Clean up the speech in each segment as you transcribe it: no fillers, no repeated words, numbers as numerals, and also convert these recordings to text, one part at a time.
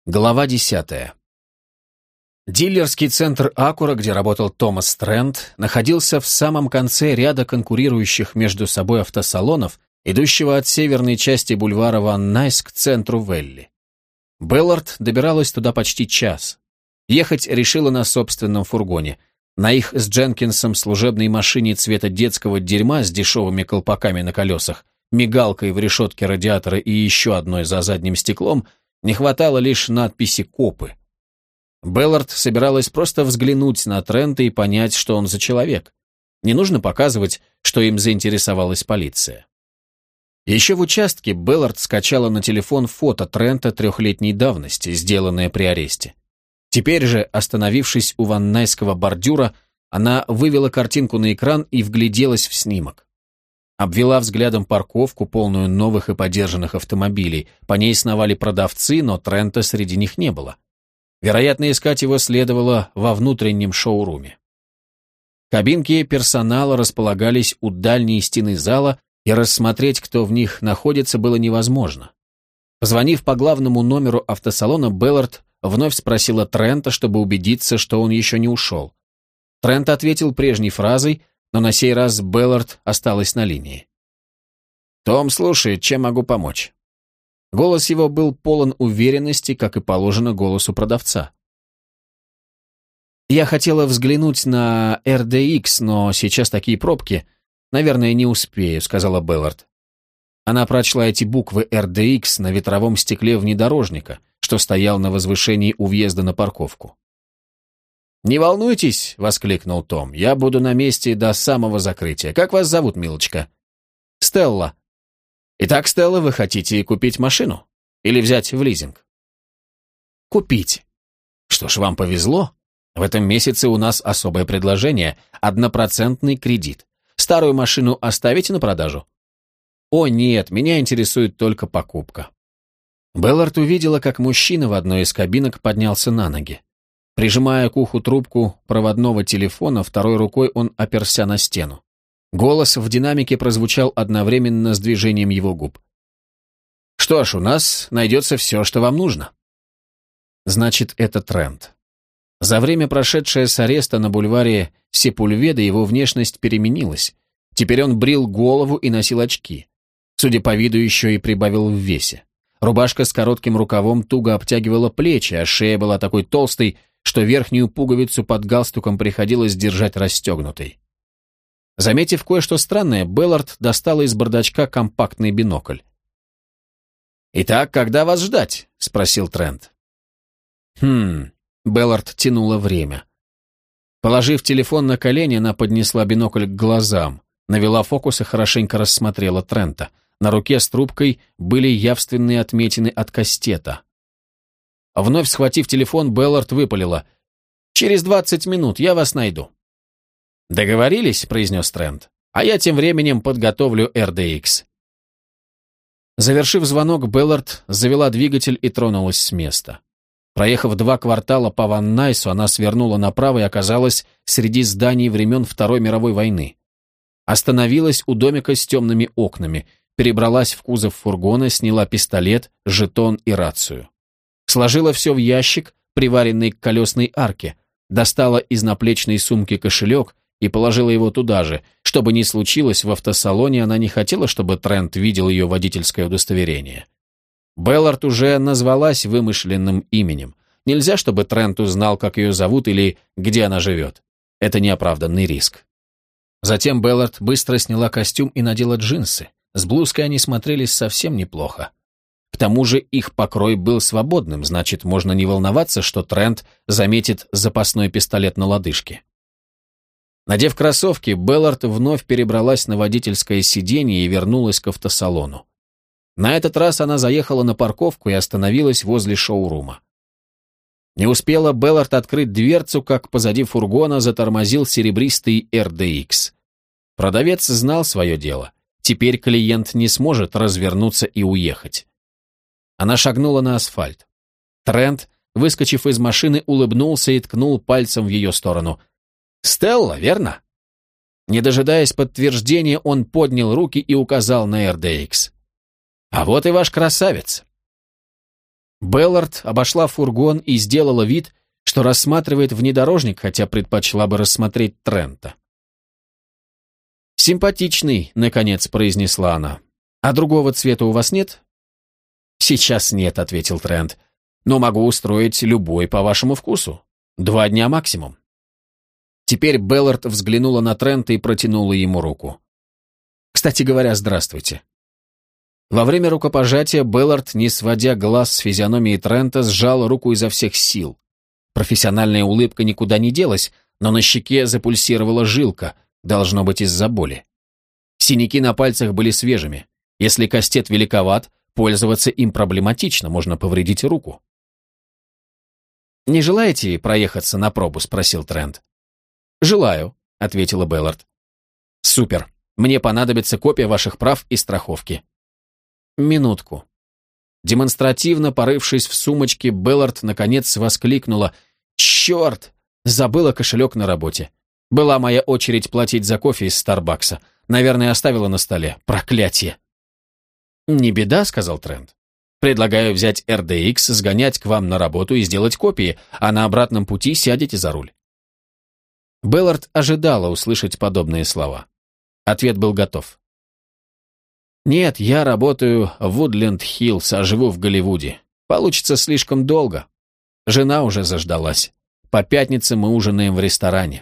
Глава 10. Дилерский центр Акура, где работал Томас Трент, находился в самом конце ряда конкурирующих между собой автосалонов, идущего от северной части бульвара Ван Найс к центру Велли. Беллард добиралась туда почти час. Ехать решила на собственном фургоне. На их с Дженкинсом служебной машине цвета детского дерьма с дешевыми колпаками на колесах, мигалкой в решетке радиатора и еще одной за задним стеклом не хватало лишь надписи «Копы». Беллард собиралась просто взглянуть на Трента и понять, что он за человек. Не нужно показывать, что им заинтересовалась полиция. Еще в участке Беллард скачала на телефон фото Трента 3-летней давности, сделанное при аресте. Теперь же, остановившись у ваннайского бордюра, она вывела картинку на экран и вгляделась в снимок. Обвела взглядом парковку, полную новых и подержанных автомобилей. По ней сновали продавцы, но Трента среди них не было. Вероятно, искать его следовало во внутреннем шоуруме. Кабинки персонала располагались у дальней стены зала, и рассмотреть, кто в них находится, было невозможно. Позвонив по главному номеру автосалона, Беллард вновь спросила Трента, чтобы убедиться, что он еще не ушел. Трент ответил прежней фразой, но на сей раз Беллард осталась на линии. «Том слушает, чем могу помочь?» Голос его был полон уверенности, как и положено голосу продавца. «Я хотела взглянуть на RDX, но сейчас такие пробки. Наверное, не успею», — сказала Беллард. Она прочла эти буквы RDX на ветровом стекле внедорожника, что стоял на возвышении у въезда на парковку. «Не волнуйтесь», — воскликнул Том, — «я буду на месте до самого закрытия. Как вас зовут, милочка?» «Стелла». «Итак, Стелла, вы хотите купить машину? Или взять в лизинг?» «Купить». «Что ж, вам повезло. В этом месяце у нас особое предложение – 1% кредит. Старую машину оставите на продажу?» «О, нет, меня интересует только покупка». Беллард увидела, как мужчина в одной из кабинок поднялся на ноги. Прижимая к уху трубку проводного телефона, второй рукой он оперся на стену. Голос в динамике прозвучал одновременно с движением его губ. «Что ж, у нас найдется все, что вам нужно». Значит, это Трент. За время, прошедшее с ареста на бульваре Сепульведа, его внешность переменилась. Теперь он брил голову и носил очки. Судя по виду, еще и прибавил в весе. Рубашка с коротким рукавом туго обтягивала плечи, а шея была такой толстой, что верхнюю пуговицу под галстуком приходилось держать расстегнутой. Заметив кое-что странное, Беллард достала из бардачка компактный бинокль. «Итак, когда вас ждать?» — спросил Трент. Беллард тянула время. Положив телефон на колени, она поднесла бинокль к глазам, навела фокус и хорошенько рассмотрела Трента. На руке с трубкой были явственные отметины от кастета. Вновь схватив телефон, Беллард выпалила: «Через 20 минут я вас найду». «Договорились», — произнес Трент, «а я тем временем подготовлю RDX». Завершив звонок, Беллард завела двигатель и тронулась с места. Проехав 2 квартала по Ван Найсу, она свернула направо и оказалась среди зданий времен Второй мировой войны. Остановилась у домика с темными окнами, перебралась в кузов фургона, сняла пистолет, жетон и рацию. Сложила все в ящик, приваренный к колесной арке, достала из наплечной сумки кошелек и положила его туда же. Что бы ни случилось в автосалоне, она не хотела, чтобы Трент видел ее водительское удостоверение. Беллард уже назвалась вымышленным именем. Нельзя, чтобы Трент узнал, как ее зовут или где она живет. Это неоправданный риск. Затем Беллард быстро сняла костюм и надела джинсы. С блузкой они смотрелись совсем неплохо. К тому же их покрой был свободным, значит, можно не волноваться, что Трент заметит запасной пистолет на лодыжке. Надев кроссовки, Беллард вновь перебралась на водительское сиденье и вернулась к автосалону. На этот раз она заехала на парковку и остановилась возле шоурума. Не успела Беллард открыть дверцу, как позади фургона затормозил серебристый RDX. Продавец знал свое дело. Теперь клиент не сможет развернуться и уехать. Она шагнула на асфальт. Трент, выскочив из машины, улыбнулся и ткнул пальцем в ее сторону. «Стелла, верно?» Не дожидаясь подтверждения, он поднял руки и указал на RDX. «А вот и ваш красавец». Беллард обошла фургон и сделала вид, что рассматривает внедорожник, хотя предпочла бы рассмотреть Трента. «Симпатичный», — наконец произнесла она. «А другого цвета у вас нет?» «Сейчас нет», — ответил Трент. «Но могу устроить любой по вашему вкусу. 2 дня максимум». Теперь Беллард взглянула на Трента и протянула ему руку. «Кстати говоря, здравствуйте». Во время рукопожатия Беллард, не сводя глаз с физиономии Трента, сжал руку изо всех сил. Профессиональная улыбка никуда не делась, но на щеке запульсировала жилка, должно быть из-за боли. Синяки на пальцах были свежими. Если кастет великоват, пользоваться им проблематично, можно повредить руку. «Не желаете проехаться на пробу?» — спросил Трент. «Желаю», — ответила Беллард. «Супер. Мне понадобится копия ваших прав и страховки». «Минутку». Демонстративно порывшись в сумочке, Беллард наконец воскликнула: «Черт! Забыла кошелек на работе. Была моя очередь платить за кофе из Старбакса. Наверное, оставила на столе. Проклятие!» «Не беда», — сказал Трент. «Предлагаю взять RDX, сгонять к вам на работу и сделать копии, а на обратном пути сядете за руль». Беллард ожидала услышать подобные слова. Ответ был готов. «Нет, я работаю в Вудленд-Хиллз, а живу в Голливуде. Получится слишком долго. Жена уже заждалась. По пятницам мы ужинаем в ресторане».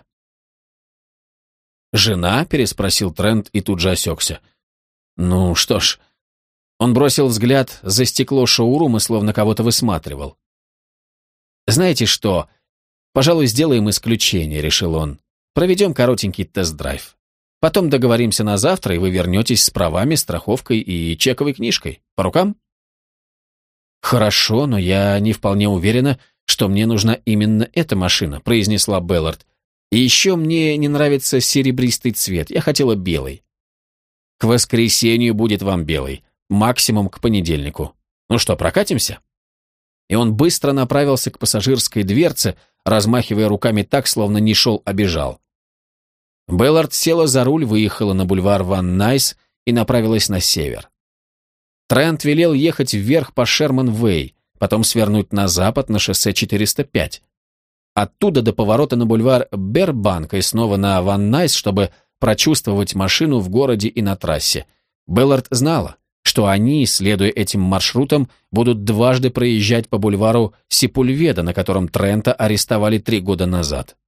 «Жена?» — переспросил Трент и тут же осекся. «Ну что ж...» Он бросил взгляд за стекло шоурума, словно кого-то высматривал. «Знаете что? Пожалуй, сделаем исключение», — решил он. «Проведем коротенький тест-драйв. Потом договоримся на завтра, и вы вернетесь с правами, страховкой и чековой книжкой. По рукам?» «Хорошо, но я не вполне уверена, что мне нужна именно эта машина», — произнесла Беллард. «И еще мне не нравится серебристый цвет, я хотела белый». «К воскресенью будет вам белый, максимум к понедельнику. Ну что, прокатимся?» И он быстро направился к пассажирской дверце, размахивая руками так, словно не шел, а бежал. Беллард села за руль, выехала на бульвар Ван Найс и направилась на север. Трент велел ехать вверх по Шерман-Вэй, потом свернуть на запад на шоссе 405. Оттуда до поворота на бульвар Бербанк и снова на Ван Найс, чтобы прочувствовать машину в городе и на трассе. Беллард знала, что они, следуя этим маршрутам, будут дважды проезжать по бульвару Сепульведа, на котором Трента арестовали 3 года назад.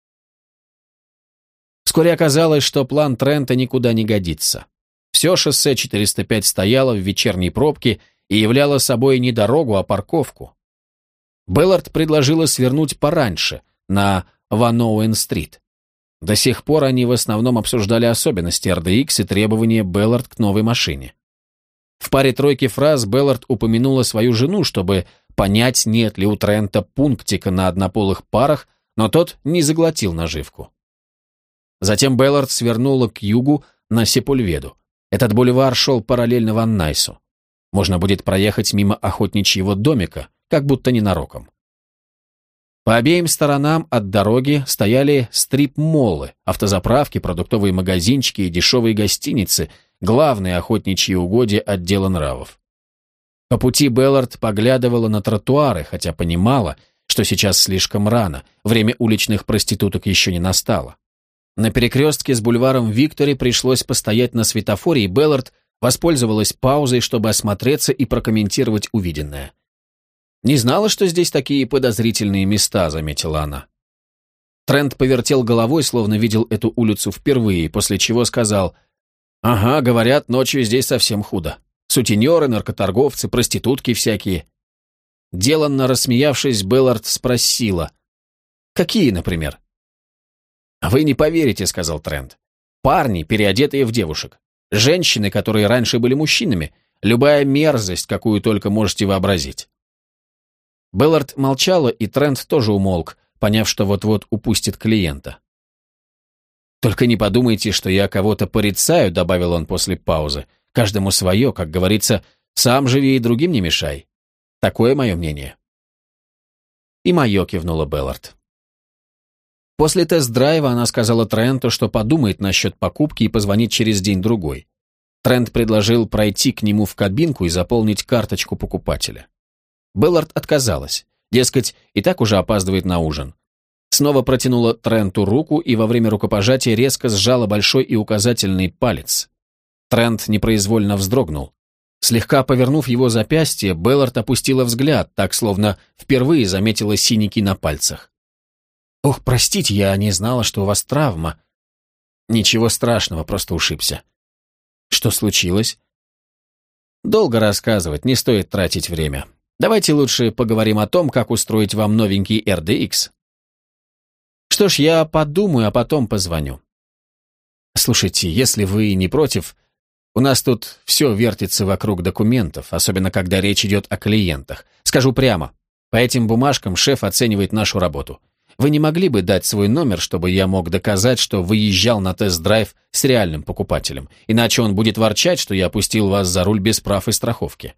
Вскоре оказалось, что план Трента никуда не годится. Все шоссе 405 стояло в вечерней пробке и являло собой не дорогу, а парковку. Беллард предложила свернуть пораньше, на Ван-Оуэн-стрит. До сих пор они в основном обсуждали особенности RDX и требования Беллард к новой машине. В паре-тройке фраз Беллард упомянула свою жену, чтобы понять, нет ли у Трента пунктика на однополых парах, но тот не заглотил наживку. Затем Беллард свернула к югу на Сепульведу. Этот бульвар шел параллельно Ван Найсу. Можно будет проехать мимо охотничьего домика, как будто ненароком. По обеим сторонам от дороги стояли стрип-моллы, автозаправки, продуктовые магазинчики и дешевые гостиницы, главные охотничьи угодья отдела нравов. По пути Беллард поглядывала на тротуары, хотя понимала, что сейчас слишком рано, время уличных проституток еще не настало. На перекрестке с бульваром Виктори пришлось постоять на светофоре, и Беллард воспользовалась паузой, чтобы осмотреться и прокомментировать увиденное. «Не знала, что здесь такие подозрительные места», — заметила она. Трент повертел головой, словно видел эту улицу впервые, после чего сказал: «Ага, говорят, ночью здесь совсем худо. Сутенеры, наркоторговцы, проститутки всякие». Деланно рассмеявшись, Беллард спросила: «Какие, например?» «Вы не поверите», — сказал Трент. «Парни, переодетые в девушек. Женщины, которые раньше были мужчинами. Любая мерзость, какую только можете вообразить». Беллард молчала, и Трент тоже умолк, поняв, что вот-вот упустит клиента. «Только не подумайте, что я кого-то порицаю», — добавил он после паузы. «Каждому свое, как говорится, сам живи и другим не мешай. Такое мое мнение». «И мое», — кивнула Беллард. После тест-драйва она сказала Тренту, что подумает насчет покупки и позвонит через день-другой. Трент предложил пройти к нему в кабинку и заполнить карточку покупателя. Беллард отказалась. Дескать, и так уже опаздывает на ужин. Снова протянула Тренту руку и во время рукопожатия резко сжала большой и указательный палец. Трент непроизвольно вздрогнул. Слегка повернув его запястье, Беллард опустила взгляд, так словно впервые заметила синяки на пальцах. «Ох, простите, я не знала, что у вас травма». «Ничего страшного, просто ушибся». «Что случилось?» «Долго рассказывать, не стоит тратить время. Давайте лучше поговорим о том, как устроить вам новенький RDX». «Что ж, я подумаю, а потом позвоню». «Слушайте, если вы не против, у нас тут все вертится вокруг документов, особенно когда речь идет о клиентах. Скажу прямо, по этим бумажкам шеф оценивает нашу работу. Вы не могли бы дать свой номер, чтобы я мог доказать, что выезжал на тест-драйв с реальным покупателем, иначе он будет ворчать, что я опустил вас за руль без прав и страховки».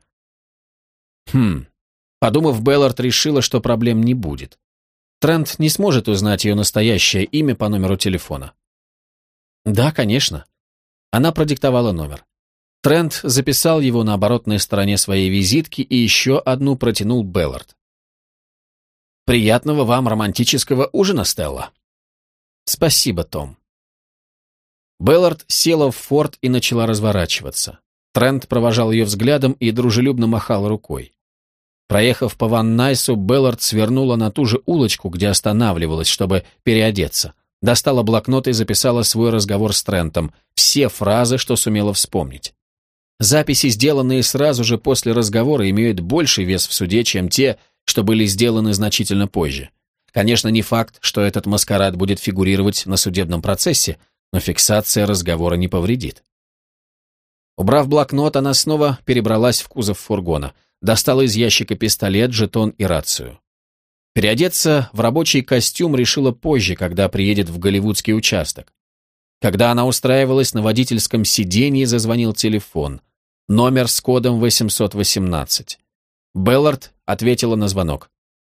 Подумав, Беллард решила, что проблем не будет. Трент не сможет узнать ее настоящее имя по номеру телефона. «Да, конечно». Она продиктовала номер. Трент записал его на оборотной стороне своей визитки и еще одну протянул Беллард. «Приятного вам романтического ужина, Стелла». «Спасибо, Том». Беллард села в форд и начала разворачиваться. Трент провожал ее взглядом и дружелюбно махал рукой. Проехав по Ван Найсу, Беллард свернула на ту же улочку, где останавливалась, чтобы переодеться. Достала блокнот и записала свой разговор с Трентом, все фразы, что сумела вспомнить. Записи, сделанные сразу же после разговора, имеют больший вес в суде, чем те, что были сделаны значительно позже. Конечно, не факт, что этот маскарад будет фигурировать на судебном процессе, но фиксация разговора не повредит. Убрав блокнот, она снова перебралась в кузов фургона, достала из ящика пистолет, жетон и рацию. Переодеться в рабочий костюм решила позже, когда приедет в голливудский участок. Когда она устраивалась на водительском сиденье, зазвонил телефон. Номер с кодом 818. Беллард ответила на звонок.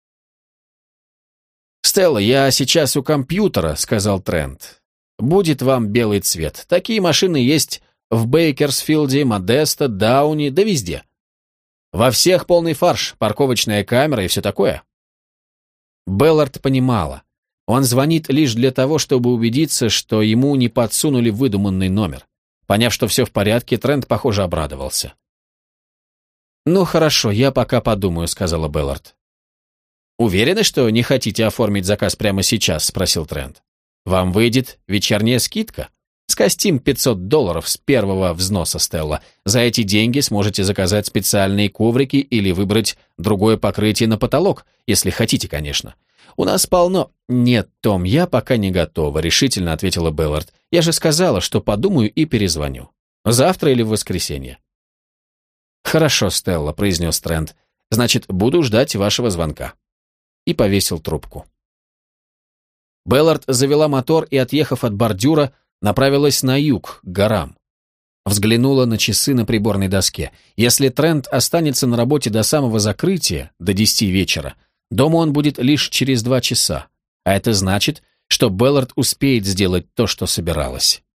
«Стелла, я сейчас у компьютера», — сказал Трент. «Будет вам белый цвет. Такие машины есть в Бейкерсфилде, Модесто, Дауни, да везде. Во всех полный фарш, парковочная камера и все такое». Беллард понимала. Он звонит лишь для того, чтобы убедиться, что ему не подсунули выдуманный номер. Поняв, что все в порядке, Трент, похоже, обрадовался. «Ну хорошо, я пока подумаю», — сказала Беллард. «Уверены, что не хотите оформить заказ прямо сейчас?» — спросил Трент. «Вам выйдет вечерняя скидка. Скостим $500 с первого взноса, Стелла. За эти деньги сможете заказать специальные коврики или выбрать другое покрытие на потолок, если хотите, конечно. У нас полно...» «Нет, Том, я пока не готова», — решительно ответила Беллард. «Я же сказала, что подумаю и перезвоню. Завтра или в воскресенье». «Хорошо, Стелла», — произнес Трент. «Значит, буду ждать вашего звонка». И повесил трубку. Беллард завела мотор и, отъехав от бордюра, направилась на юг, к горам. Взглянула на часы на приборной доске. Если Трент останется на работе до самого закрытия, до 10 вечера, дома он будет лишь через 2 часа. А это значит, что Беллард успеет сделать то, что собиралась.